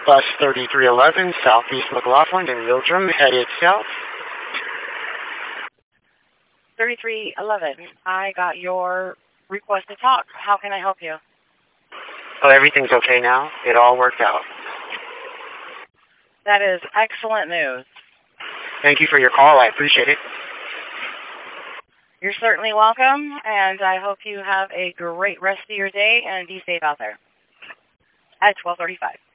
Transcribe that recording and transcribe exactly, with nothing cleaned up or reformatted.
Bus thirty-three eleven, Southeast McLaughlin and Mildrum, headed south. thirty-three eleven, I got your request to talk. How can I help you? Oh, everything's okay now? It all worked out. That is excellent news. Thank you for your call. I appreciate it. You're certainly welcome, and I hope you have a great rest of your day and be safe out there. At twelve thirty-five.